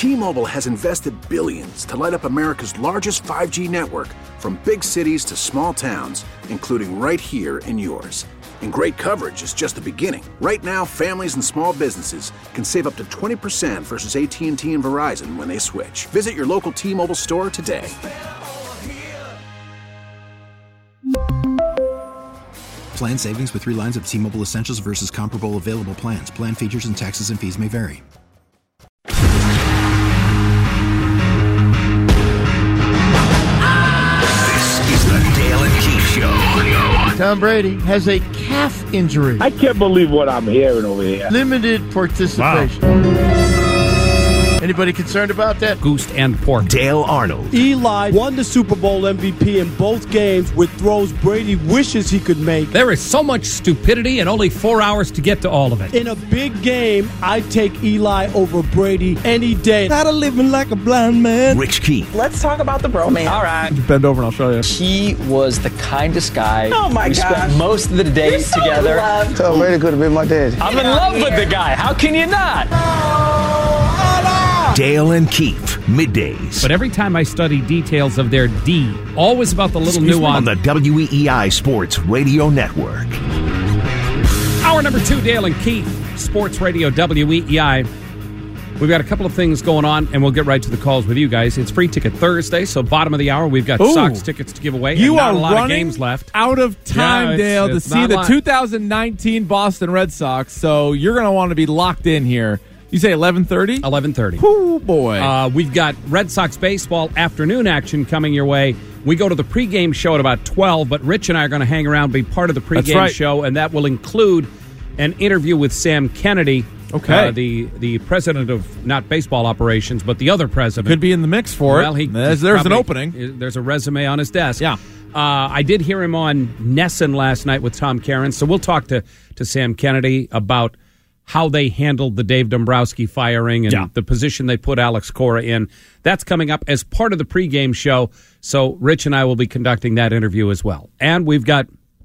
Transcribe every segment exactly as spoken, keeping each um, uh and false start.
T-Mobile has invested billions to light up America's largest five G network, from big cities to small towns, including right here in yours. And great coverage is just the beginning. Right now, families and small businesses can save up to twenty percent versus A T and T and Verizon when they switch. Visit your local T-Mobile store today. Plan savings with three lines of T-Mobile Essentials versus comparable available plans. Plan features and taxes and fees may vary. This is the Dale and Keith Show. Tom Brady has a calf injury. I can't believe what I'm hearing over here. Limited participation. Wow. Anybody concerned about that? Goose and pork. Dale Arnold. Eli won the Super Bowl M V P in both games with throws Brady wishes he could make. There is so much stupidity and only four hours to get to all of it. In a big game, I'd take Eli over Brady any day. Not a living like a blind man. Rich Keith. Let's talk about the bromance. All right. Bend over and I'll show you. He was the kindest guy. Oh, my we gosh. We spent most of the day You're so together. Tom Brady could have been my dad. I'm in love with the guy. How can you not? Dale and Keith, middays. But every time I study details of their D, always about the little Excuse nuance. On the W E E I Sports Radio Network. Hour number two, Dale and Keith, Sports Radio W E E I. We've got a couple of things going on, and we'll get right to the calls with you guys. It's Free Ticket Thursday, so bottom of the hour, we've got Ooh. Sox tickets to give away. You and not are a lot running of games left. Out of time, Yeah, Dale, it's- to it's see not the a lot. two thousand nineteen Boston Red Sox. So you're going to want to be locked in here. You say eleven thirty? eleven thirty. Oh, boy. Uh, we've got Red Sox baseball afternoon action coming your way. We go to the pregame show at about twelve, but Rich and I are going to hang around, be part of the pregame right. show, and that will include an interview with Sam Kennedy, Okay. uh, the the president of not baseball operations, but the other president. Could be in the mix for well, it. He, there's there's probably, an opening. There's a resume on his desk. Yeah. Uh, I did hear him on Nesson last night with Tom Caron, so we'll talk to, to Sam Kennedy about how they handled the Dave Dombrowski firing and yeah. the position they put Alex Cora in. That's coming up as part of the pregame show, so Rich and I will be conducting that interview as well. And we've got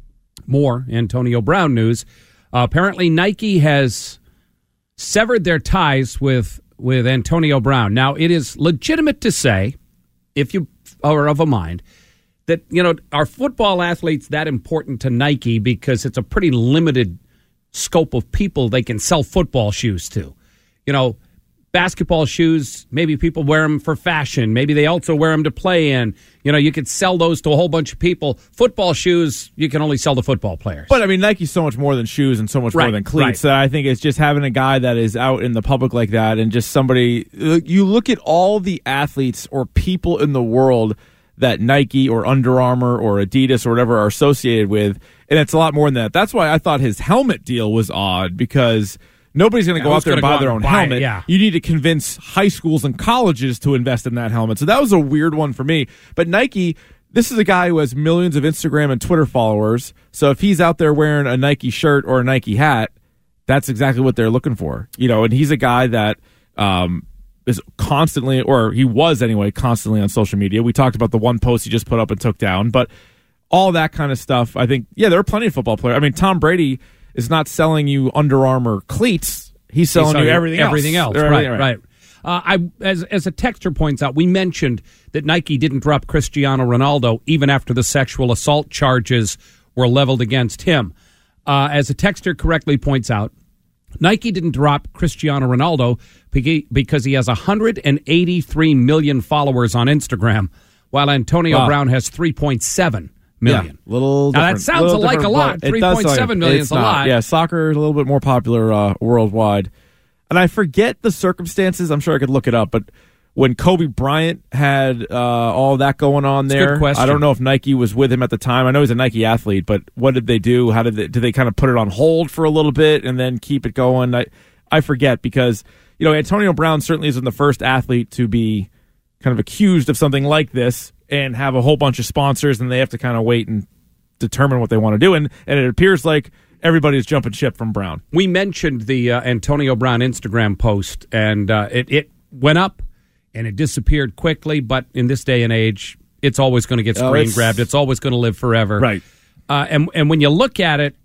more Antonio Brown news. Uh, apparently, Nike has severed their ties with, with Antonio Brown. Now, it is legitimate to say, if you are of a mind, that, you know, are football athletes that important to Nike because it's a pretty limited scope of people they can sell football shoes to. You know, basketball shoes, maybe people wear them for fashion. Maybe they also wear them to play in. You know, you could sell those to a whole bunch of people. Football shoes, you can only sell to football players. But, I mean, Nike's so much more than shoes and so much Right, more than cleats. right. That I think it's just having a guy that is out in the public like that and just somebody. You look at all the athletes or people in the world that Nike or Under Armour or Adidas or whatever are associated with, and it's a lot more than that. That's why I thought his helmet deal was odd, because nobody's going to Yeah, go who's out there and gonna buy go their out own and buy it? helmet. Yeah. You need to convince high schools and colleges to invest in that helmet. So that was a weird one for me. But Nike, this is a guy who has millions of Instagram and Twitter followers. So if he's out there wearing a Nike shirt or a Nike hat, that's exactly what they're looking for. You know, and he's a guy that um, is constantly, or he was anyway, constantly on social media. We talked about the one post he just put up and took down, but all that kind of stuff, I think, yeah, there are plenty of football players. I mean, Tom Brady is not selling you Under Armour cleats. He's selling He's you everything else. Everything else, Everything, right, right. Uh, I, as, as a texter points out, we mentioned that Nike didn't drop Cristiano Ronaldo even after the sexual assault charges were leveled against him. Uh, as a texter correctly points out, Nike didn't drop Cristiano Ronaldo because he has one hundred eighty-three million followers on Instagram, while Antonio wow. Brown has three point seven million. Yeah, little now, that different. sounds little like a lot. It three does point seven like, million it's is a not. lot. Yeah, soccer is a little bit more popular uh, worldwide. And I forget the circumstances. I'm sure I could look it up, but when Kobe Bryant had uh, all that going on there, good question. I don't know if Nike was with him at the time. I know he's a Nike athlete, but what did they do? How did they, did they kind of put it on hold for a little bit and then keep it going? I, I forget, because, you know, Antonio Brown certainly isn't the first athlete to be kind of accused of something like this and have a whole bunch of sponsors, and they have to kind of wait and determine what they want to do. And, and it appears like everybody's jumping ship from Brown. We mentioned the uh, Antonio Brown Instagram post, and uh, it, it went up and it disappeared quickly. But in this day and age, it's always going to get screen oh, it's, grabbed. It's always going to live forever. Right. Uh, and, and when you look at it,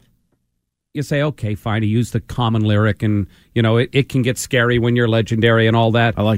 you say, okay, fine, he used the common lyric, and, you know, it, it can get scary when you're legendary and all that. I like that.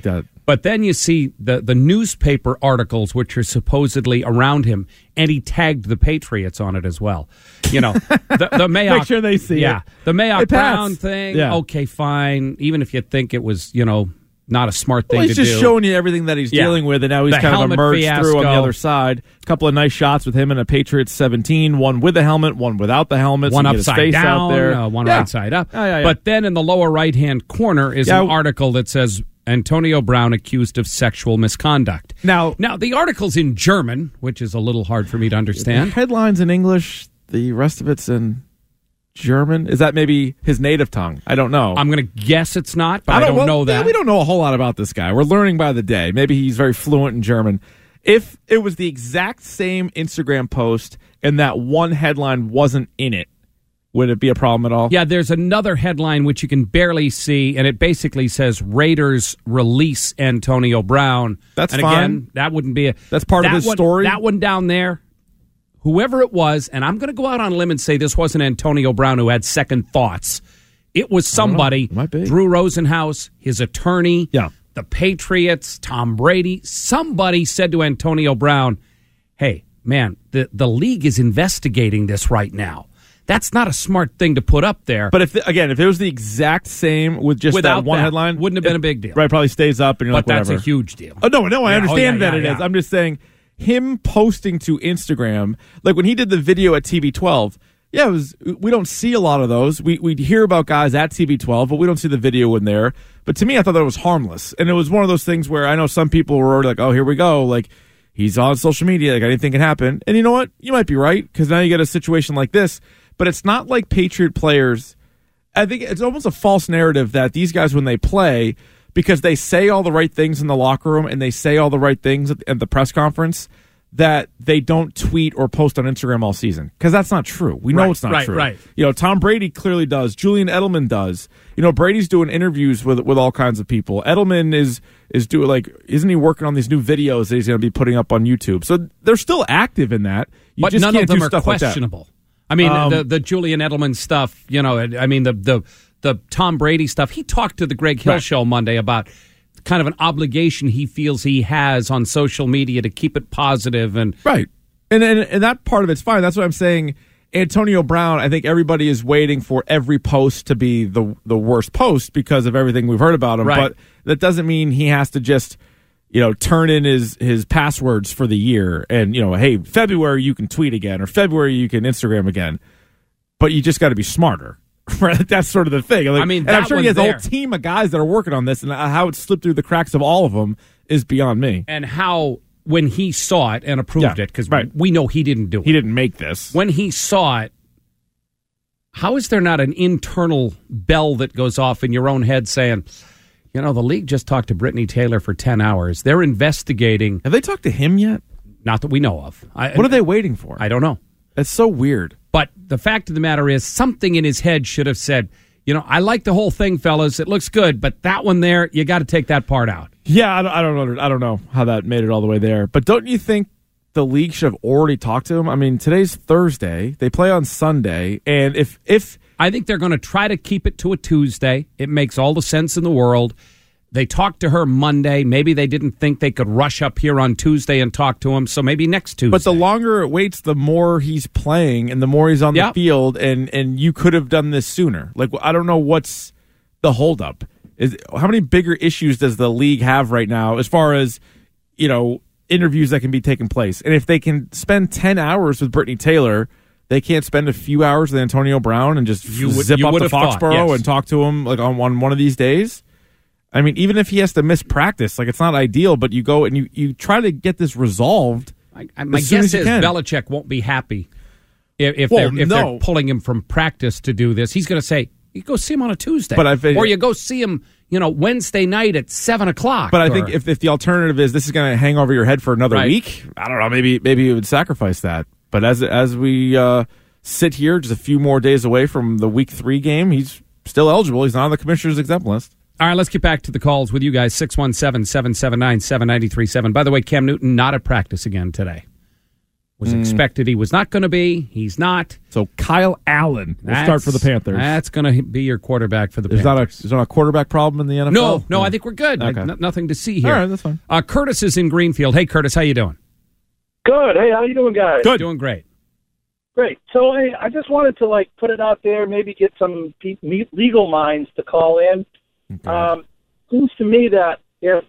But then you see the, the newspaper articles, which are supposedly around him, and he tagged the Patriots on it as well. You know, the, the Mayock. Make sure they see yeah, it. the Mayock Hey, Brown Pats. thing. Yeah. Okay, fine. Even if you think it was, you know, not a smart thing Well, he's to just do. showing you everything that he's Yeah. dealing with, and now he's The kind of helmet emerged through on the fiasco. other side. A couple of nice shots with him in a Patriots seventeen, one with the helmet, one without the helmet. One so you get his upside face down, out there. Uh, one Yeah. right side up. Yeah, yeah, yeah. But then in the lower right-hand corner is Yeah. an article that says Antonio Brown accused of sexual misconduct. Now, Now, the article's in German, which is a little hard for me to the understand. headline's in English, the rest of it's in German. Is that maybe his native tongue? I don't know. I'm going to guess it's not, but I don't, well, know that. yeah, we don't know a whole lot about this guy. We're learning by the day. Maybe he's very fluent in German. If it was the exact same Instagram post and that one headline wasn't in it, would it be a problem at all? Yeah, there's another headline which you can barely see, and it basically says Raiders release Antonio Brown. That's and fine. again, that wouldn't be a That's part of that his one- story? That one down there, whoever it was, and I'm going to go out on a limb and say this wasn't Antonio Brown who had second thoughts. It was somebody, It might be. Drew Rosenhaus, his attorney, Yeah. the Patriots, Tom Brady. Somebody said to Antonio Brown, hey, man, the, the league is investigating this right now. That's not a smart thing to put up there. But if the, again, if it was the exact same with just Without that one that, headline, wouldn't have been it- a big deal. Right, probably stays up, and you're but like, that's whatever. a huge deal. Oh no, no, I Yeah, understand oh, yeah, that yeah, it is. yeah. I'm just saying, him posting to Instagram, like when he did the video at T V twelve. Yeah, it was. We don't see a lot of those. We we hear about guys at T V twelve, but we don't see the video in there. But to me, I thought that was harmless, and it was one of those things where I know some people were already like, "Oh, here we go!" Like he's on social media, like anything can happen. And you know what? You might be right, because now you get a situation like this. But it's not like Patriot players. I think it's almost a false narrative that these guys, when they play, because they say all the right things in the locker room and they say all the right things at the, at the press conference, that they don't tweet or post on Instagram all season. Because that's not true. We know Right, it's not right, true. right. You know, Tom Brady clearly does. Julian Edelman does. You know, Brady's doing interviews with with all kinds of people. Edelman is is doing, like, isn't he working on these new videos that he's going to be putting up on YouTube? So they're still active in that. You but just none can't of them do are stuff like that. questionable. I mean, Um, the the Julian Edelman stuff, you know, I mean, the the the Tom Brady stuff. He talked to the Greg Hill Right. show Monday about kind of an obligation he feels he has on social media to keep it positive and Right. And, and and that part of it's fine. That's what I'm saying. Antonio Brown, I think everybody is waiting for every post to be the the worst post because of everything we've heard about him. Right. But that doesn't mean he has to just, you know, turn in his, his passwords for the year and, you know, hey, February you can tweet again or February you can Instagram again. But you just got to be smarter. Right? That's sort of the thing. Like, I mean, and I'm that sure he has one's a there. whole team of guys that are working on this, and how it slipped through the cracks of all of them is beyond me. and how when he saw it and approved Yeah, it, because right. we know he didn't do it. He didn't make this. When he saw it, how is there not an internal bell that goes off in your own head saying, you know, the league just talked to Brittany Taylor for ten hours. They're investigating. Have they talked to him yet? Not that we know of. I, What are they waiting for? I don't know. It's so weird. But the fact of the matter is, something in his head should have said, you know, I like the whole thing, fellas. It looks good, but that one there, you got to take that part out. Yeah, I don't, I don't know. I don't know how that made it all the way there. But don't you think the league should have already talked to him? I mean, today's Thursday. They play on Sunday, and if if I think they're going to try to keep it to a Tuesday. It makes all the sense in the world. They talked to her Monday. Maybe they didn't think they could rush up here on Tuesday and talk to him, so maybe next Tuesday. but the longer it waits, the more he's playing, and the more he's on Yep. the field, and and you could have done this sooner. Like, I don't know what's the holdup. Is how many bigger issues does the league have right now as far as, you know, interviews that can be taking place? And if they can spend ten hours with Brittany Taylor, they can't spend a few hours with Antonio Brown and just You would- zip you up would to have thought, Foxborough yes. and talk to him like on, on one of these days. I mean, even if he has to miss practice, like, it's not ideal, but you go and you, you try to get this resolved. I, I, my as soon guess as you is can. Belichick won't be happy if, if, Well, they're, if no. they're pulling him from practice to do this. He's going to say, you go see him on a Tuesday. But I've- or you go see him, you know, Wednesday night at seven o'clock. But I or- think if, if the alternative is this is going to hang over your head for another Right. week, I don't know, maybe maybe you would sacrifice that. But as as we uh, sit here, just a few more days away from the week three game, he's still eligible. He's not on the commissioner's exempt list. All right, let's get back to the calls with you guys. six one seven, seven seven nine, seven nine three seven. By the way, Cam Newton not at practice again today. Was expected he was not going to be. He's not. So Kyle Allen will That's- start for the Panthers. That's going to be your quarterback for the There's not, a, Panthers. there's not a quarterback problem in the N F L? No, no, I think we're good. Okay. N- nothing to see here. All right, that's fine. Uh, Curtis is in Greenfield. Hey, Curtis, how you doing? Good. Hey, how you doing, guys? Good. Doing great. Great. So, hey, I just wanted to like put it out there, maybe get some pe- me- legal minds to call in. Okay. Um, seems to me that if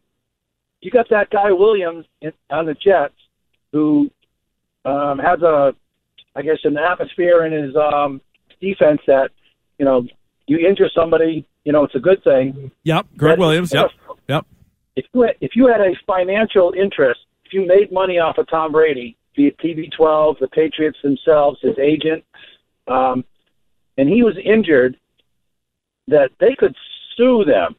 you got that guy Williams in, on the Jets, who um, has a, I guess, an atmosphere in his um, defense that, you know, you injure somebody, you know, it's a good thing. Yep, Greg But Williams, if- yep, yep. If you had, if you had a financial interest, if you made money off of Tom Brady, be it T V twelve, the Patriots themselves, his agent, um, and he was injured, that they could sue them.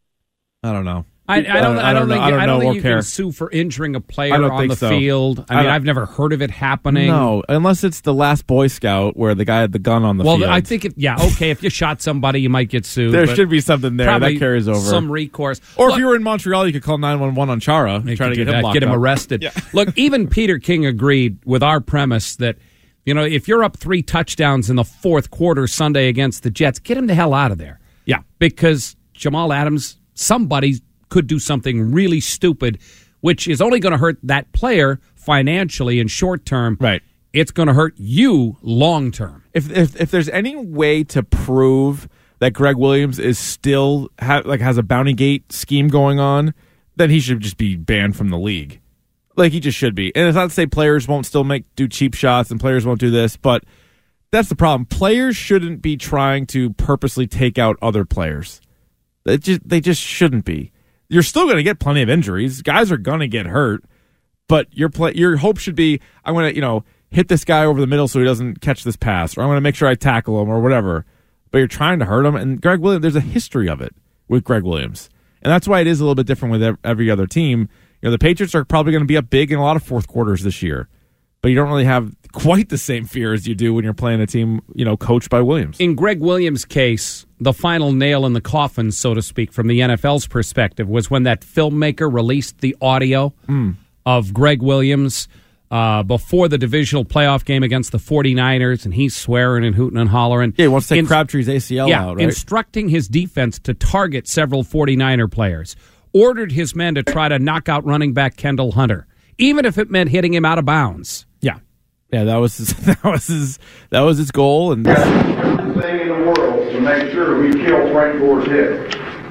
I don't know. I, I don't. I don't, I don't think. know. I don't I don't know think or you care. can sue for injuring a player I don't on think the so. field. I I mean, don't- I've never heard of it happening. No, unless it's the last Boy Scout where the guy had the gun on the Well, field. I think if yeah, okay, if you shot somebody, you might get sued. there but should be something there probably that carries over. some recourse. or Look, if you were in Montreal, you could call nine one one on Chara, They try could to do get him that, locked get him up. arrested. Yeah. Look, even Peter King agreed with our premise that, you know, if you're up three touchdowns in the fourth quarter Sunday against the Jets, get him the hell out of there. Yeah. Because Jamal Adams, somebody could do something really stupid, which is only going to hurt that player financially in short term. Right. It's going to hurt you long term. If, if if there's any way to prove that Greg Williams is still ha- like has a bounty gate scheme going on, then he should just be banned from the league. Like he just should be. And it's not to say players won't still make do cheap shots and players won't do this, but that's the problem. Players shouldn't be trying to purposely take out other players. They just they just shouldn't be. You're still going to get plenty of injuries. Guys are going to get hurt, but your play your hope should be I'm going to, you know, hit this guy over the middle so he doesn't catch this pass, or I'm going to make sure I tackle him or whatever. But you're trying to hurt him, and Greg Williams, there's a history of it with Greg Williams. And that's why it is a little bit different with every other team. You know, the Patriots are probably going to be up big in a lot of fourth quarters this year, but you don't really have quite the same fear as you do when you're playing a team, you know, coached by Williams. In Greg Williams' case, the final nail in the coffin, so to speak, from the N F L's perspective, was when that filmmaker released the audio Mm. of Greg Williams uh, before the divisional playoff game against the 49ers, and he's swearing and hooting and hollering. Yeah, he wants to take In- Crabtree's A C L yeah, out, right? instructing his defense to target several 49er players, ordered his men to try to knock out running back Kendall Hunter, even if it meant hitting him out of bounds. Yeah. Yeah, that was his, that was his that was his goal, and everything in the world to make sure we kill Frank Gore's head.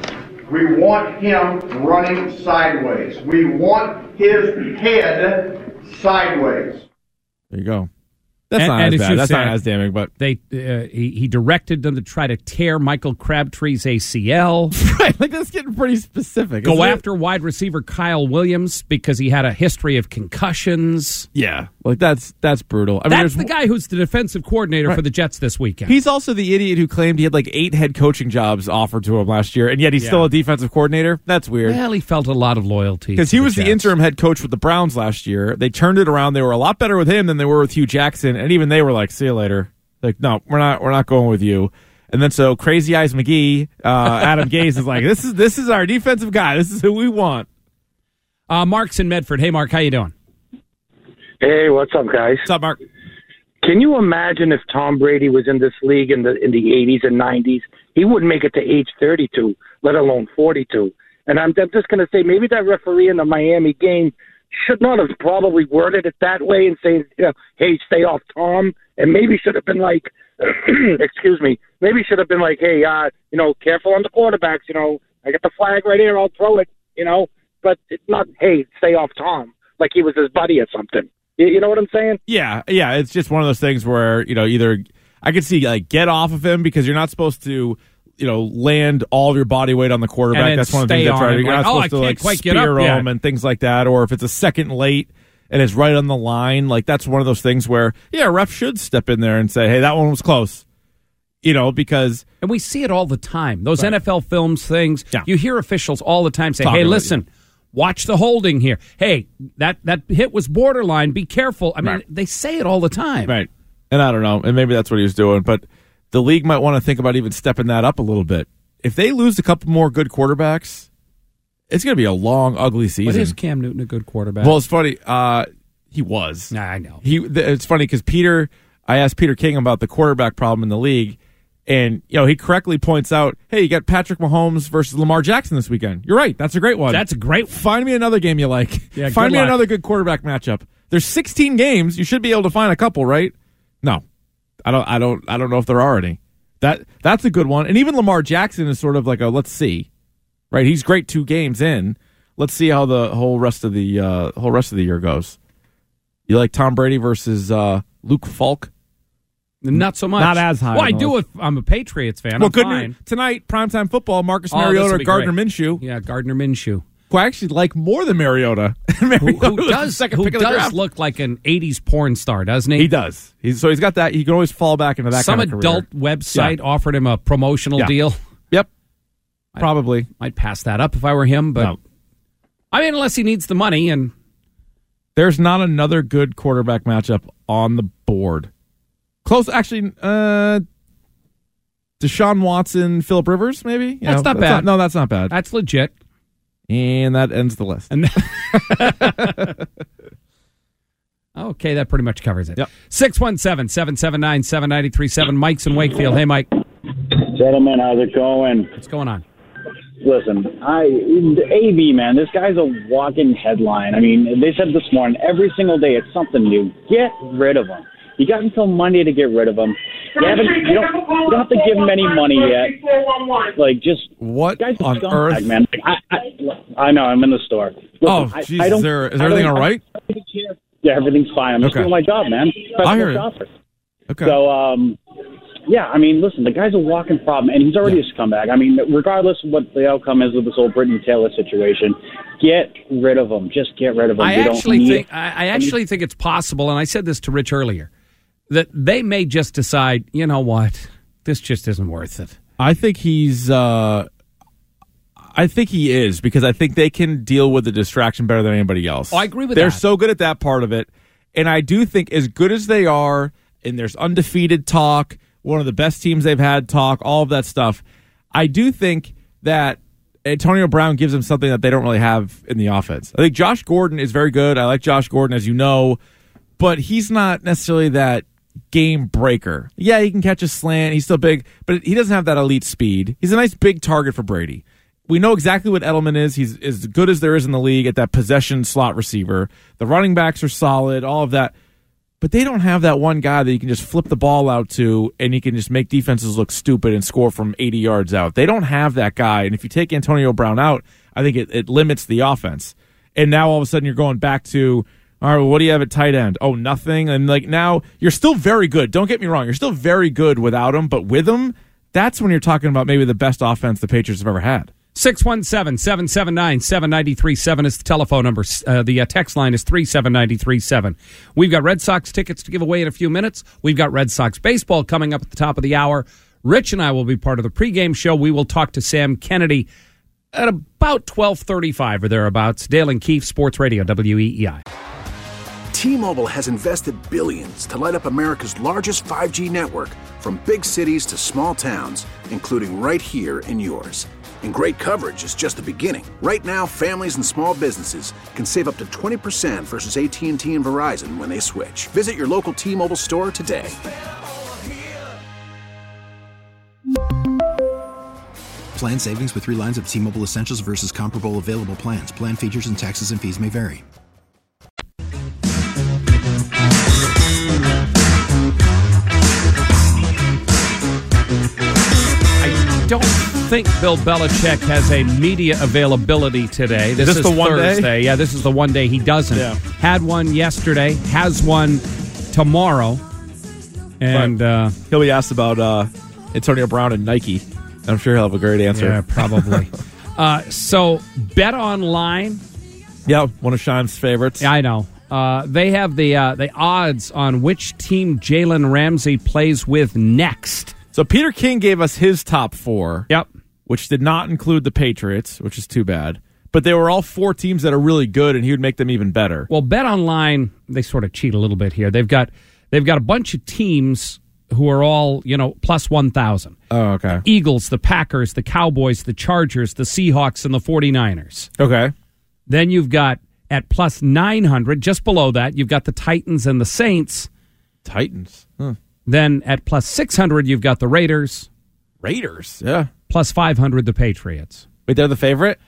We want him running sideways. We want his head sideways. there you go. That's And- not and as as bad. you That's not said, as damning, but They uh, he, he directed them to try to tear Michael Crabtree's A C L. right, like that's getting pretty specific. Go isn't it? after wide receiver Kyle Williams because he had a history of concussions. Yeah, like that's that's brutal. I mean, That's there's the guy who's the defensive coordinator Right. for the Jets this weekend. He's also the idiot who claimed he had like eight head coaching jobs offered to him last year, and yet he's Yeah. still a defensive coordinator. That's weird. well, he felt a lot of loyalty Because to he was the Jets. interim head coach with the Browns last year. They turned it around. They were a lot better with him than they were with Hugh Jackson, and even they were like, "See you later." Like, no, we're not. We're not going with you. And then so Crazy Eyes McGee, uh, Adam Gase is like, "This is this is our defensive guy. This is who we want." Uh, Mark's in Medford. Hey, Mark, how you doing? Hey, what's up, guys? What's up, Mark? Can you imagine if Tom Brady was in this league in the in the eighties and nineties? He wouldn't make it to age thirty-two, let alone forty-two. And I'm, I'm just going to say maybe that referee in the Miami game should not have probably worded it that way and saying, you know, hey, stay off Tom. And maybe should have been like, excuse me, maybe should have been like, hey, uh, you know, careful on the quarterbacks. You know, I got the flag right here. I'll throw it, you know. But it's not, hey, stay off Tom, like he was his buddy or something. You, you know what I'm saying? Yeah, yeah. It's just one of those things where, you know, either I could see like get off of him because you're not supposed to, you know, land all of your body weight on the quarterback. And then That's one of the stay things they try on to do. him, You're like, not oh, supposed I to can't like quite get spear up yet. him and things like that. Or if it's a second late and it's right on the line, like that's one of those things where, yeah, a ref should step in there and say, hey, that one was close. You know, because And we see it all the time. Those Right. N F L films things, Yeah. you hear officials all the time say, Talking hey, about it, listen, watch the holding here. Hey, that, that hit was borderline. Be careful. I mean, Right. they say it all the time. right. And I don't know, and maybe that's what he was doing, but the league might want to think about even stepping that up a little bit. If they lose a couple more good quarterbers, it's going to be a long, ugly season. But is Cam Newton a good quarterback? Well, it's funny. Uh, he was. Nah, I know. He. It's funny because Peter, I asked Peter King about the quarterback problem in the league, and you know he correctly points out, hey, you got Patrick Mahomes versus Lamar Jackson this weekend. You're right. That's a great one. That's a great one. Find me another game you like. Yeah, find me luck. another good quarterback matchup. There's sixteen games. You should be able to find a couple, right? No, I don't. I don't. I don't know if there are any. That that's a good one. And even Lamar Jackson is sort of like a let's see, right? He's great two games in. Let's see how the whole rest of the uh, whole rest of the year goes. You like Tom Brady versus uh, Luke Falk? Not so much. Not as high. Well, I do if I'm a Patriots fan. Well, I'm good fine. news. Tonight, primetime football, Marcus Oh, this Mariota, would be Gardner great. Minshew. Yeah, Gardner Minshew. Who I actually like more than Mariota. Mariota Who, who was the does, second who pick of the does draft. look like an eighties porn star, doesn't he? He does. He's, so he's got that. He can always fall back into that Some kind of adult career. website Yeah. offered him a promotional Yeah. deal. Yep. Probably. I'd pass that up if I were him, but No. I mean, unless he needs the money. And There's not another good quarterback matchup on the board. Close, actually, uh, Deshaun Watson, Phillip Rivers, maybe? You That's know, not bad. no, that's not bad. that's legit. And that ends the list. And okay, that pretty much covers it. Yep. six one seven, seven seven nine, seven nine three seven. Mike's in Wakefield. Hey, Mike. Gentlemen, how's it going? What's going on? Listen, I A B, man, this guy's a walking headline. I mean, they said this morning, every single day it's something new. Get rid of him. You got until Monday to get rid of him. You, haven't, you, don't, you don't have to give him any money yet. Like, just what guy's a on scumbag, earth? man. I, I, I know, I'm in the store. Listen, Oh, I, jeez, I don't, is there- is I everything don't- all right? Yeah, everything's fine. I'm just Okay. doing my job, man. I hear Professional you. shopper. Okay. So, um, yeah, I mean, listen, the guy's a walking problem, and he's already a scumbag. I mean, regardless of what the outcome is with this whole Brittany Taylor situation, get rid of him. Just get rid of him. I We don't actually need- think I, I actually think it's possible, and I said this to Rich earlier, that they may just decide, you know what, this just isn't worth it. I think he's. Uh, I think he is because I think they can deal with the distraction better than anybody else. Oh, I agree with They're that. so good at that part of it, and I do think as good as they are, and there's undefeated talk, one of the best teams they've had talk, all of that stuff. I do think that Antonio Brown gives them something that they don't really have in the offense. I think Josh Gordon is very good. I like Josh Gordon, as you know, but he's not necessarily that game breaker. Yeah, he can catch a slant. He's still big, but he doesn't have that elite speed. He's a nice big target for Brady. We know exactly what Edelman is. He's as good as there is in the league at that possession slot receiver. The running backs are solid, all of that. But they don't have that one guy that you can just flip the ball out to and he can just make defenses look stupid and score from eighty yards out. They don't have that guy. And if you take Antonio Brown out, I think it, it limits the offense. And now all of a sudden you're going back to, all right, well, what do you have at tight end? Oh, nothing. And like now you're still very good. Don't get me wrong. You're still very good without him. But with him, that's when you're talking about maybe the best offense the Patriots have ever had. six one seven, seven seven nine, seven nine three seven is the telephone number. Uh, the uh, text line is three seven nine three seven. We've got Red Sox tickets to give away in a few minutes. We've got Red Sox baseball coming up at the top of the hour. Rich and I will be part of the pregame show. We will talk to Sam Kennedy at about twelve thirty-five or thereabouts. Dale and Keefe, Sports Radio, W E E I. T-Mobile has invested billions to light up America's largest five G network, from big cities to small towns, including right here in yours. And great coverage is just the beginning. Right now, families and small businesses can save up to twenty percent versus A T and T and Verizon when they switch. Visit your local T-Mobile store today. Plan savings with three lines of T-Mobile Essentials versus comparable available plans. Plan features and taxes and fees may vary. I don't think Bill Belichick has a media availability today. This Is is, this the one day? Thursday. Yeah, this is the one day he doesn't. Yeah. Had one yesterday, has one tomorrow. And uh, He'll be asked about uh, Antonio Brown and Nike. I'm sure he'll have a great answer. yeah, probably. uh, so, Bet Online. Yeah, one of Shime's favorites. I know. Uh, they have the uh, the odds on which team Jalen Ramsey plays with next. So Peter King gave us his top four. Yep. Which did not include the Patriots, which is too bad. But they were all four teams that are really good, and he would make them even better. Well, Bet Online, they sort of cheat a little bit here. They've got they've got a bunch of teams who are all, you know, plus one thousand. Oh, okay. Eagles, the Packers, the Cowboys, the Chargers, the Seahawks, and the forty-niners. Okay. Then you've got At plus nine hundred, just below that, you've got the Titans and the Saints. Titans. Huh. Then at plus six hundred, you've got the Raiders. Raiders, yeah. Plus five hundred, the Patriots. Wait, they're the favorite?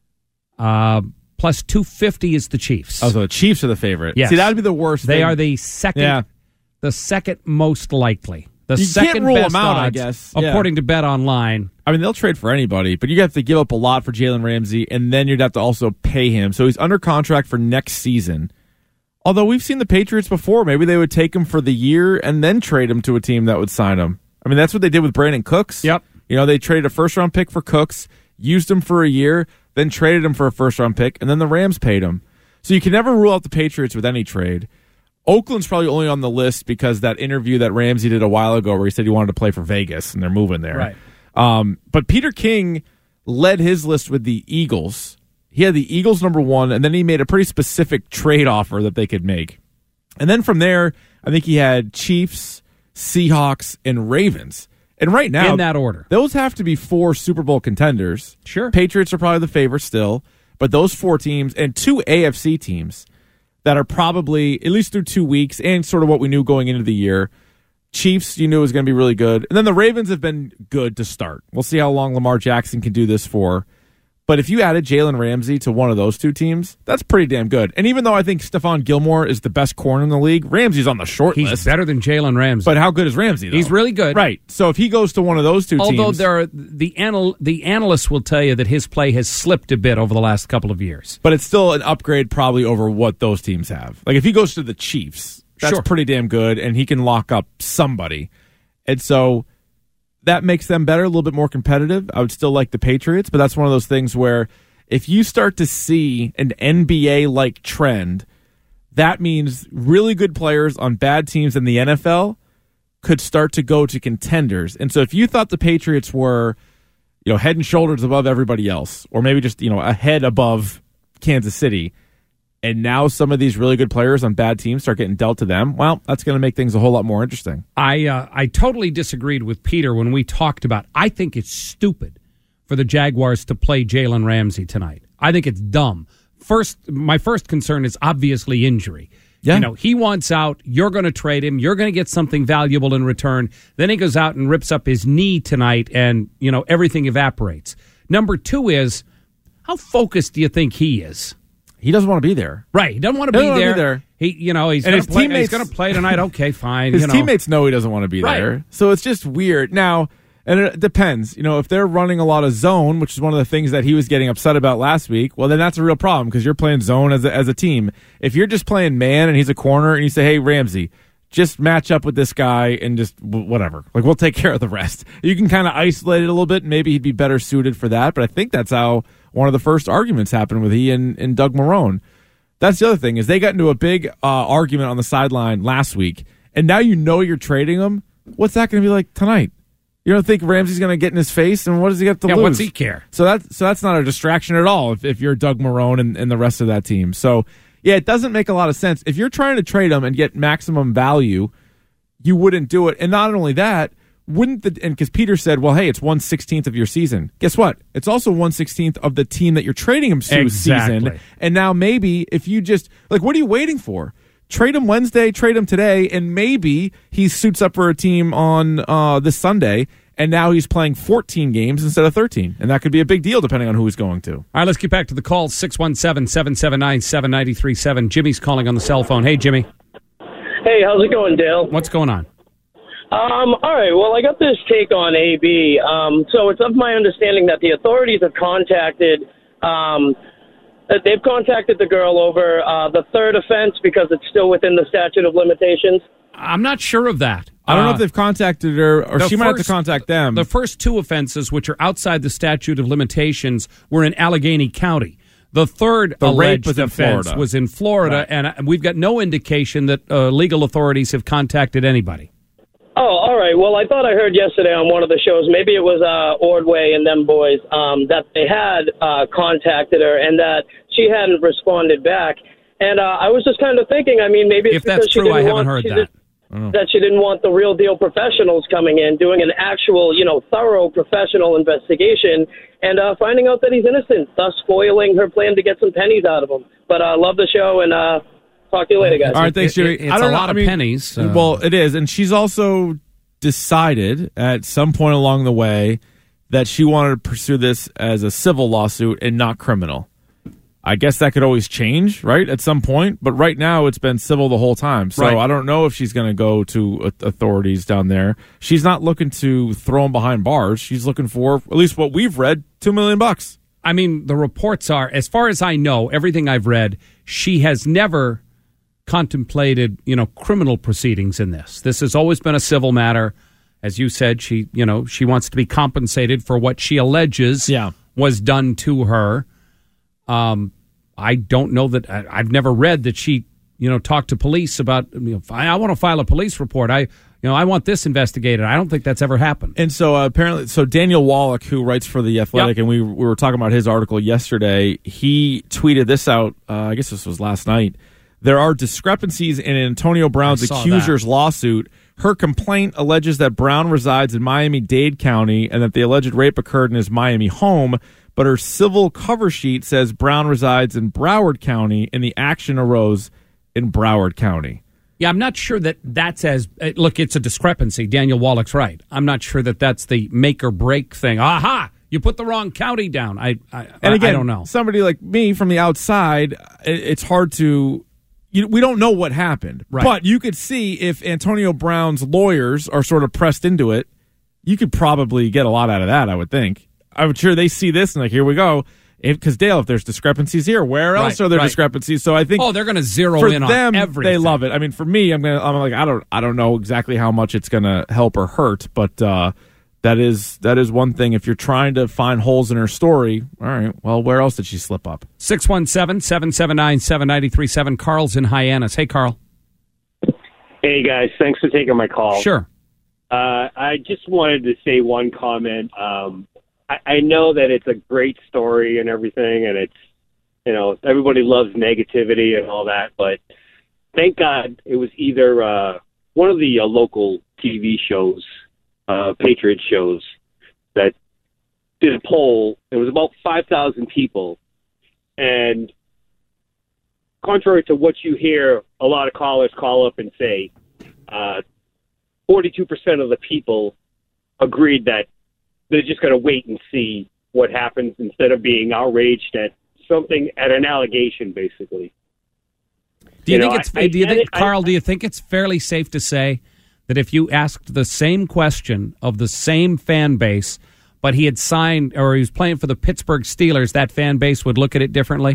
Uh, plus two fifty is the Chiefs. Oh, so the Chiefs are the favorite. Yes. See, that would be the worst They thing. are the second, yeah. the second most likely. The You second can't rule best them out, I odds, guess. Yeah. according to Bet Online. I mean, they'll trade for anybody, but you have to give up a lot for Jalen Ramsey, and then you'd have to also pay him. So he's under contract for next season. Although we've seen the Patriots before. Maybe they would take him for the year and then trade him to a team that would sign him. I mean, that's what they did with Brandon Cooks. Yep. You know, they traded a first-round pick for Cooks, used him for a year, then traded him for a first-round pick, and then the Rams paid him. So you can never rule out the Patriots with any trade. Oakland's probably only on the list because that interview that Ramsey did a while ago where he said he wanted to play for Vegas, and they're moving there. Right. Um, but Peter King led his list with the Eagles. He had the Eagles number one, and then he made a pretty specific trade offer that they could make. And then from there, I think he had Chiefs, Seahawks, and Ravens. And right now, in that order, those have to be four Super Bowl contenders. Sure. Patriots are probably the favorite still, but those four teams and two A F C teams that are probably, at least through two weeks, and sort of what we knew going into the year, Chiefs, you knew was going to be really good. And then the Ravens have been good to start. We'll see how long Lamar Jackson can do this for. But if you added Jalen Ramsey to one of those two teams, that's pretty damn good. And even though I think Stephon Gilmore is the best corner in the league, Ramsey's on the short He's list. He's better than Jalen Ramsey. But how good is Ramsey, though? He's really good. Right. So if he goes to one of those two Although teams... Although there are, the, anal, the analysts will tell you that his play has slipped a bit over the last couple of years. But it's still an upgrade probably over what those teams have. Like if he goes to the Chiefs, that's sure. pretty damn good, and he can lock up somebody. And so that makes them better, a little bit more competitive. I would still like the Patriots, but that's one of those things where if you start to see an N B A-like trend, that means really good players on bad teams in the N F L could start to go to contenders. And so if you thought the Patriots were, you know, head and shoulders above everybody else, or maybe just, you know, a head above Kansas City, and now some of these really good players on bad teams start getting dealt to them, well, that's going to make things a whole lot more interesting. I uh, I totally disagreed with Peter when we talked about, I think it's stupid for the Jaguars to play Jalen Ramsey tonight. I think it's dumb. First, my first concern is obviously injury. Yeah. You know, he wants out. You're going to trade him. You're going to get something valuable in return. Then he goes out and rips up his knee tonight, and, you know, everything evaporates. Number two is, how focused do you think he is? He doesn't want to be there. Right. He doesn't want to he be, doesn't there. want to be there. He, you know, he's and going his to play. Teammates, he's going to play tonight. Okay, fine. His you know. teammates know he doesn't want to be right. there, so it's just weird. Now, and it depends. You know, if they're running a lot of zone, which is one of the things that he was getting upset about last week, well, then that's a real problem because you're playing zone as a, as a team. If you're just playing man and he's a corner, and you say, "Hey, Ramsey, just match up with this guy and just w- whatever. Like, we'll take care of the rest." You can kind of isolate it a little bit. And maybe he'd be better suited for that. But I think that's how one of the first arguments happened with he and, and Doug Marrone. That's the other thing is they got into a big uh, argument on the sideline last week, and now you know you're trading him. What's that going to be like tonight? You don't think Ramsey's going to get in his face, and what does he got to yeah, lose? What's he care? So that's so that's not a distraction at all if, if you're Doug Marrone and, and the rest of that team. So, yeah, it doesn't make a lot of sense. If you're trying to trade him and get maximum value, you wouldn't do it. And not only that, wouldn't the and because Peter said, well, hey, it's one sixteenth of your season. Guess what? It's also one sixteenth of the team that you're trading him to exactly. season. And now maybe if you just like, what are you waiting for? Trade him Wednesday, trade him today, and maybe he suits up for a team on uh, this Sunday, and now he's playing fourteen games instead of thirteen. And that could be a big deal depending on who he's going to. All right, let's get back to the call. six one seven, seven seven nine, seven nine three seven. Jimmy's calling on the cell phone. Hey, Jimmy. Hey, how's it going, Dale? What's going on? Um, all right, well, I got this take on A B. Um, so it's of my understanding that the authorities have contacted um, – they've contacted the girl over uh, the third offense because it's still within the statute of limitations. I'm not sure of that. I don't uh, know if they've contacted her or she might have to contact them. The first two offenses, which are outside the statute of limitations, were in Allegheny County. The third the alleged was in offense Florida. was in Florida, right. and we've got no indication that uh, legal authorities have contacted anybody. Oh, all right. Well, I thought I heard yesterday on one of the shows, maybe it was uh, Ordway and them boys, um, that they had uh, contacted her and that she hadn't responded back. And uh, I was just kind of thinking, I mean, maybe it's if because that's she true, didn't I haven't want, heard she that. Did, that she didn't want the real deal professionals coming in, doing an actual, you know, thorough professional investigation and uh, finding out that he's innocent, thus spoiling her plan to get some pennies out of him. But I uh, love the show, and uh, talk to you later, guys. All right, thanks, Jimmy. It, it, it's I don't a know, lot I of mean, pennies. Uh, well, it is, and she's also decided at some point along the way that she wanted to pursue this as a civil lawsuit and not criminal. I guess that could always change, right, at some point. But right now, it's been civil the whole time. So Right. I don't know if she's going to go to authorities down there. She's not looking to throw them behind bars. She's looking for, at least what we've read, two million bucks. I mean, the reports are, as far as I know, everything I've read, she has never contemplated, you know, criminal proceedings in this. This has always been a civil matter. As you said, she, you know, she wants to be compensated for what she alleges yeah. was done to her. Um, I don't know that I, I've never read that she, you know, talked to police about, you know, I, I want to file a police report. I, you know, I want this investigated. I don't think that's ever happened. And so uh, apparently, so Daniel Wallach, who writes for The Athletic, Yep. and we, we were talking about his article yesterday, he tweeted this out, uh, I guess this was last night. There are discrepancies in Antonio Brown's I saw accuser's that. lawsuit. Her complaint alleges that Brown resides in Miami-Dade County and that the alleged rape occurred in his Miami home, but her civil cover sheet says Brown resides in Broward County and the action arose in Broward County. Yeah, I'm not sure that that's as uh, look. It's a discrepancy. Daniel Wallach's right. I'm not sure that that's the make or break thing. Aha! You put the wrong county down. I, I And again, I don't know. Somebody like me from the outside, it, it's hard to. You, we don't know what happened, Right. but you could see if Antonio Brown's lawyers are sort of pressed into it, you could probably get a lot out of that. I would think. I'm sure they see this and like, here we go. Because Dale, if there's discrepancies here, where else Right, are there right. discrepancies? So I think Oh, they're going to zero for in them, on everything. they love it. I mean, for me, I'm gonna, I'm like, I don't, I don't know exactly how much it's gonna help or hurt, but uh, that is that is one thing. If you're trying to find holes in her story, all right, well, where else did she slip up? six one seven, seven seven nine, seven nine three seven. Carl's in Hyannis. Hey, Carl. Hey, guys. Thanks for taking my call. Sure. Uh, I just wanted to say one comment. Um, I, I know that it's a great story and everything, and it's, you know, everybody loves negativity and all that, but thank God it was either uh, one of the uh, local T V shows, uh, Patriot shows, that did a poll. It was about five thousand people, and contrary to what you hear a lot of callers call up and say, uh, forty-two percent of the people agreed that they're just going to wait and see what happens instead of being outraged at something, at an allegation, basically. Do you, You think know, it's? I- do you I- think, I- Carl? do you think it's fairly safe to say that if you asked the same question of the same fan base, but he had signed or he was playing for the Pittsburgh Steelers, that fan base would look at it differently?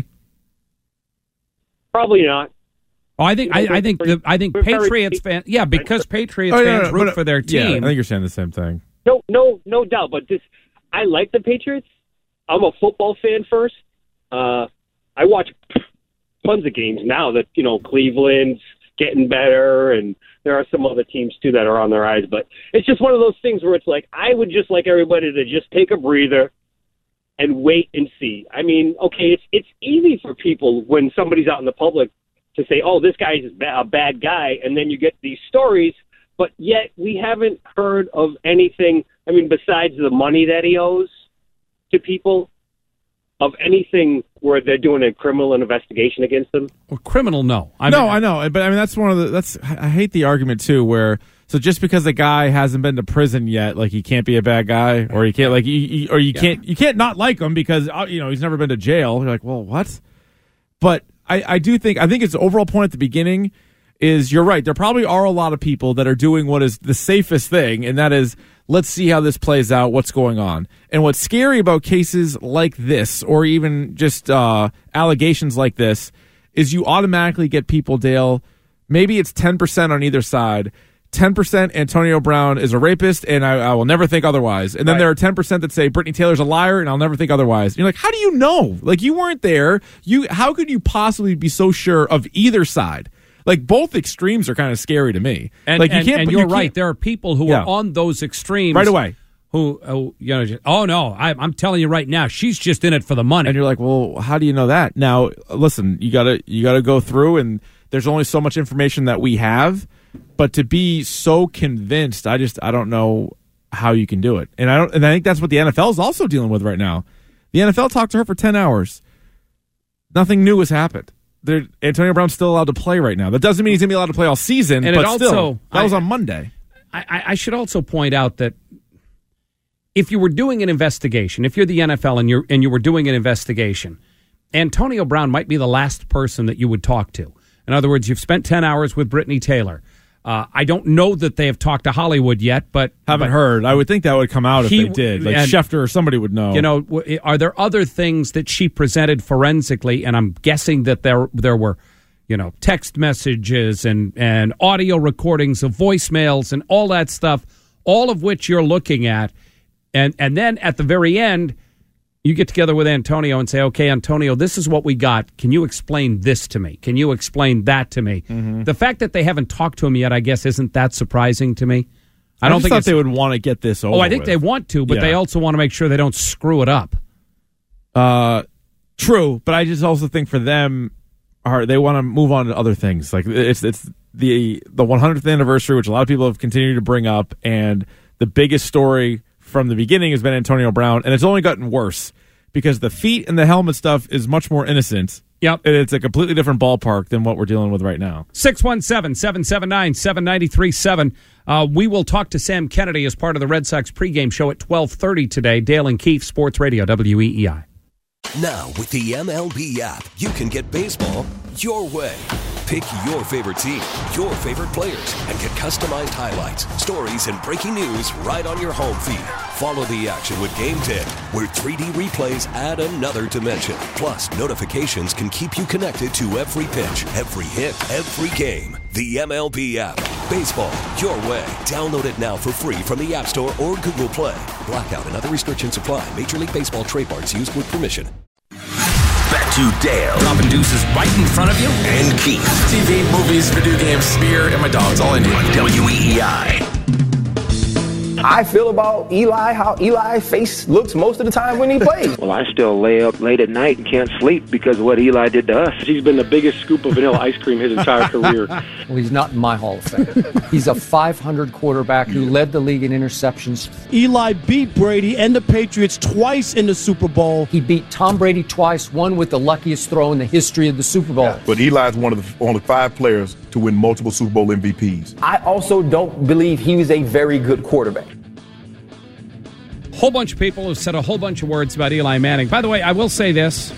Probably not. Oh, I think I, I think the, I think We're very- Patriots fans. Yeah, because Patriots Oh, yeah, fans no, root no, for their yeah, team. I think you're saying the same thing. No, no, no doubt. But this, I like the Patriots. I'm a football fan first. Uh, I watch tons of games now that, you know, Cleveland's getting better, and there are some other teams too that are on their eyes. But it's just one of those things where it's like, I would just like everybody to just take a breather and wait and see. I mean, okay, it's it's easy for people when somebody's out in the public to say, oh, this guy's a bad guy, and then you get these stories, but yet we haven't heard of anything, I mean, besides the money that he owes to people, of anything where they're doing a criminal investigation against him. Well, criminal, no. I no, mean, I know, but I mean that's one of the. That's I hate the argument too, where so just because a guy hasn't been to prison yet, like he can't be a bad guy, or he can't like, you, you, or you Yeah. can't you can't not like him because uh, you know he's never been to jail. You're like, well, what? But I, I do think I think its overall point at the beginning is you're right. There probably are a lot of people that are doing what is the safest thing, and that is let's see how this plays out, what's going on. And what's scary about cases like this, or even just uh, allegations like this, is you automatically get people, Dale, maybe it's ten percent on either side. ten percent Antonio Brown is a rapist, and I, I will never think otherwise. And then Right. there are ten percent that say Brittany Taylor's a liar, and I'll never think otherwise. You're like, how do you know? Like, you weren't there. You, how could you possibly be so sure of either side? Like, both extremes are kind of scary to me. And, like, you and, can't. and you you're can't- right. There are people who Yeah. are on those extremes right away. Who, who you know, just, oh no, I, I'm telling you right now, she's just in it for the money. And you're like, well, how do you know that? Now, listen, you gotta you gotta go through, and there's only so much information that we have. But to be so convinced, I just I don't know how you can do it. And I don't. And I think that's what the N F L is also dealing with right now. The N F L talked to her for ten hours. Nothing new has happened. they're, Antonio Brown's still allowed to play right now. That doesn't mean he's going to be allowed to play all season, and but it also, still, that I, was on Monday. I, I should also point out that if you were doing an investigation, if you're the N F L and you're and you were doing an investigation, Antonio Brown might be the last person that you would talk to. In other words, you've spent ten hours with Brittany Taylor. Uh, I don't know that they have talked to Hollywood yet, but haven't but heard. I would think that would come out if he, they did. Like and, Schefter or somebody would know. You know, are there other things that she presented forensically? And I'm guessing that there there were, you know, text messages and and audio recordings of voicemails and all that stuff, all of which you're looking at. And and then at the very end, you get together with Antonio and say, okay, Antonio, this is what we got. Can you explain this to me? Can you explain that to me? Mm-hmm. The fact that they haven't talked to him yet, I guess, isn't that surprising to me. I, I don't just think thought they would want to get this over Oh, I think with. they want to, but yeah. they also want to make sure they don't screw it up. Uh, true, but I just also think for them, are they want to move on to other things. Like it's it's the the one hundredth anniversary, which a lot of people have continued to bring up, and the biggest story from the beginning has been Antonio Brown, and it's only gotten worse because the feet and the helmet stuff is much more innocent. Yep. And it's a completely different ballpark than what we're dealing with right now. six one seven, seven seven nine, seven nine three seven. Uh, we will talk to Sam Kennedy as part of the Red Sox pregame show at twelve thirty today. Dale and Keefe, Sports Radio, W E E I. Now, with the M L B app, you can get baseball your way. Pick your favorite team, your favorite players, and get customized highlights, stories, and breaking news right on your home feed. Follow the action with Game ten, where three D replays add another dimension. Plus, notifications can keep you connected to every pitch, every hit, every game. The M L B app. Baseball your way. Download it now for free from the App Store or Google Play. Blackout and other restrictions apply. Major League Baseball trademarks used with permission. Back to Dale. Dropping deuces right in front of you. And Keith. T V, movies, video games, beer, and my dogs. All I need. On W E E I. I feel about Eli, how Eli's face looks most of the time when he plays. Well, I still lay up late at night and can't sleep because of what Eli did to us. He's been the biggest scoop of vanilla ice cream his entire career. Well, he's not in my Hall of Fame. He's a five hundred quarterback who led the league in interceptions. Eli beat Brady and the Patriots twice in the Super Bowl. He beat Tom Brady twice, one with the luckiest throw in the history of the Super Bowl. Yeah. But Eli's one of the only five players to win multiple Super Bowl M V Ps. I also don't believe he was a very good quarterback. Whole bunch of people have said a whole bunch of words about Eli Manning. By the way, I will say this.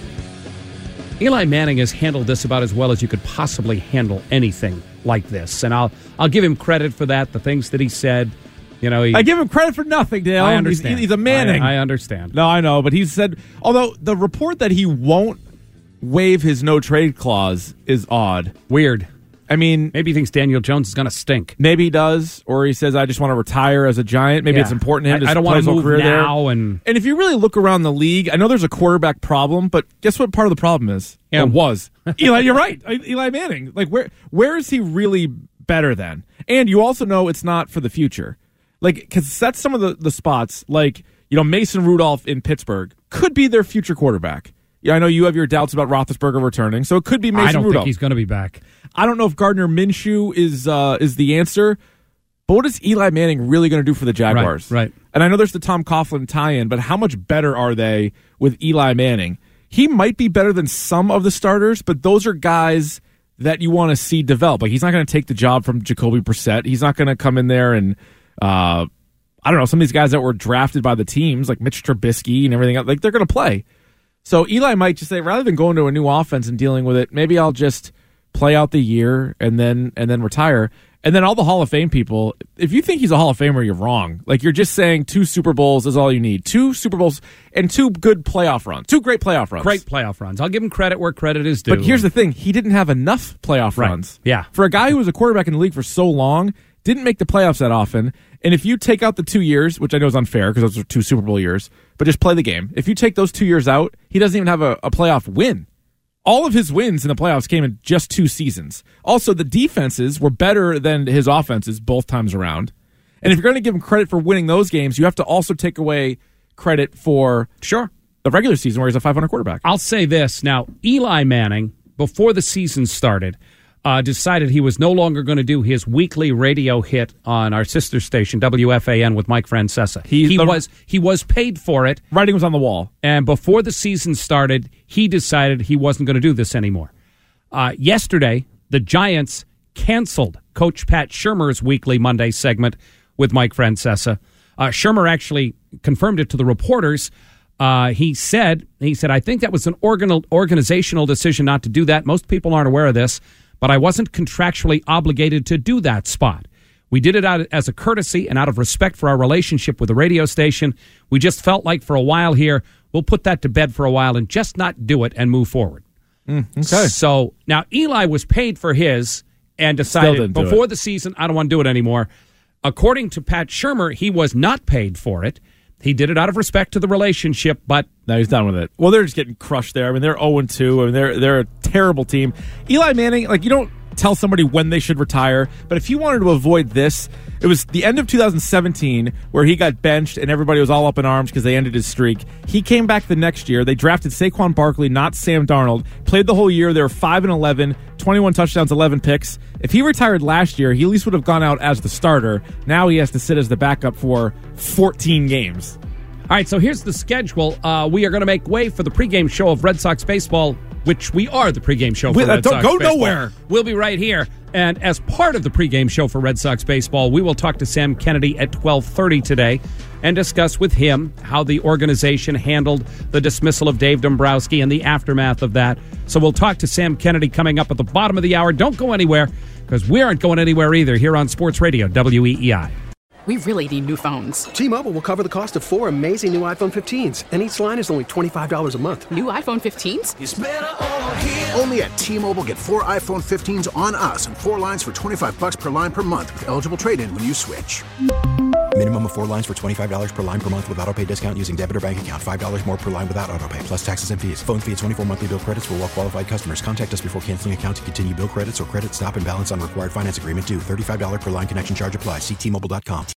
Eli Manning has handled this about as well as you could possibly handle anything like this. And I'll I'll give him credit for that, the things that he said. You know, he, I give him credit for nothing, Dale. I understand. He's, he's a Manning. I, I understand. No, I know, but he said, although the report that he won't waive his no-trade clause is odd. Weird. I mean, maybe he thinks Daniel Jones is going to stink. Maybe he does, or he says, "I just want to retire as a Giant." Maybe yeah. it's important to him. I, I don't want to move now. There. And and if you really look around the league, I know there's a quarterback problem, but guess what? Part of the problem is, yeah. or was Eli. You're right, Eli Manning. Like where where is he really better than? And you also know it's not for the future, like because that's some of the the spots. Like you know, Mason Rudolph in Pittsburgh could be their future quarterback. Yeah, I know you have your doubts about Roethlisberger returning, so it could be Mason I don't Rudolph. think he's going to be back. I don't know if Gardner Minshew is uh, is the answer, but what is Eli Manning really going to do for the Jaguars? Right, right. And I know there's the Tom Coughlin tie-in, but how much better are they with Eli Manning? He might be better than some of the starters, but those are guys that you want to see develop. Like he's not going to take the job from Jacoby Brissett. He's not going to come in there and uh, I don't know, some of these guys that were drafted by the teams, like Mitch Trubisky and everything else, like they're going to play. So Eli might just say, rather than going to a new offense and dealing with it, maybe I'll just play out the year and then and then retire. And then all the Hall of Fame people, if you think he's a Hall of Famer, you're wrong. Like you're just saying two Super Bowls is all you need. Two Super Bowls and two good playoff runs. Two great playoff runs. Great playoff runs. I'll give him credit where credit is due. But here's the thing. He didn't have enough playoff right. runs. Yeah. For a guy who was a quarterback in the league for so long, didn't make the playoffs that often. And if you take out the two years, which I know is unfair because those are two Super Bowl years, but just play the game. If you take those two years out, he doesn't even have a, a playoff win. All of his wins in the playoffs came in just two seasons. Also, the defenses were better than his offenses both times around. And if you're going to give him credit for winning those games, you have to also take away credit for sure the regular season where he's a five hundred quarterback. I'll say this. Now, Eli Manning, before the season started, Uh, decided he was no longer going to do his weekly radio hit on our sister station W F A N with Mike Francesa. He, he the, was he was paid for it. Writing was on the wall. And before the season started, he decided he wasn't going to do this anymore. Uh, yesterday, the Giants canceled Coach Pat Shurmur's weekly Monday segment with Mike Francesa. Uh, Shurmur actually confirmed it to the reporters. Uh, he said, he said, I think that was an organ- organizational decision not to do that. Most people aren't aware of this, but I wasn't contractually obligated to do that spot. We did it out as a courtesy and out of respect for our relationship with the radio station. We just felt like for a while here, we'll put that to bed for a while and just not do it and move forward. Mm, okay. So now Eli was paid for his and decided before the season, I don't want to do it anymore. According to Pat Shurmur, he was not paid for it. He did it out of respect to the relationship, but now he's done with it. Well, they're just getting crushed there. I mean, they're oh and two. I mean, they're they're a terrible team. Eli Manning, like, you don't tell somebody when they should retire, but if he wanted to avoid this, it was the end of two thousand seventeen where he got benched and everybody was all up in arms because they ended his streak. He came back the next year. They drafted Saquon Barkley, not Sam Darnold. Played the whole year. They were five and eleven, twenty-one touchdowns, eleven picks. If he retired last year, he at least would have gone out as the starter. Now he has to sit as the backup for fourteen games. All right, so here's the schedule. Uh, we are going to make way for the pregame show of Red Sox baseball, which we are the pregame show for Wait, Red don't Sox go baseball. nowhere. We'll be right here. And as part of the pregame show for Red Sox baseball, we will talk to Sam Kennedy at twelve thirty today and discuss with him how the organization handled the dismissal of Dave Dombrowski and the aftermath of that. So we'll talk to Sam Kennedy coming up at the bottom of the hour. Don't go anywhere, because we aren't going anywhere either here on Sports Radio W E E I. We really need new phones. T-Mobile will cover the cost of four amazing new iPhone fifteens, and each line is only twenty-five dollars a month. New iPhone fifteens? It's better over here. Only at T-Mobile, get four iPhone fifteens on us and four lines for twenty-five bucks per line per month with eligible trade-in when you switch. Minimum of four lines for twenty-five dollars per line per month with autopay discount using debit or bank account. five dollars more per line without autopay, plus taxes and fees. Phone fee at twenty-four monthly bill credits for well-qualified customers. Contact us before canceling account to continue bill credits or credit stop and balance on required finance agreement due. thirty-five dollars per line connection charge applies. See T Mobile dot com.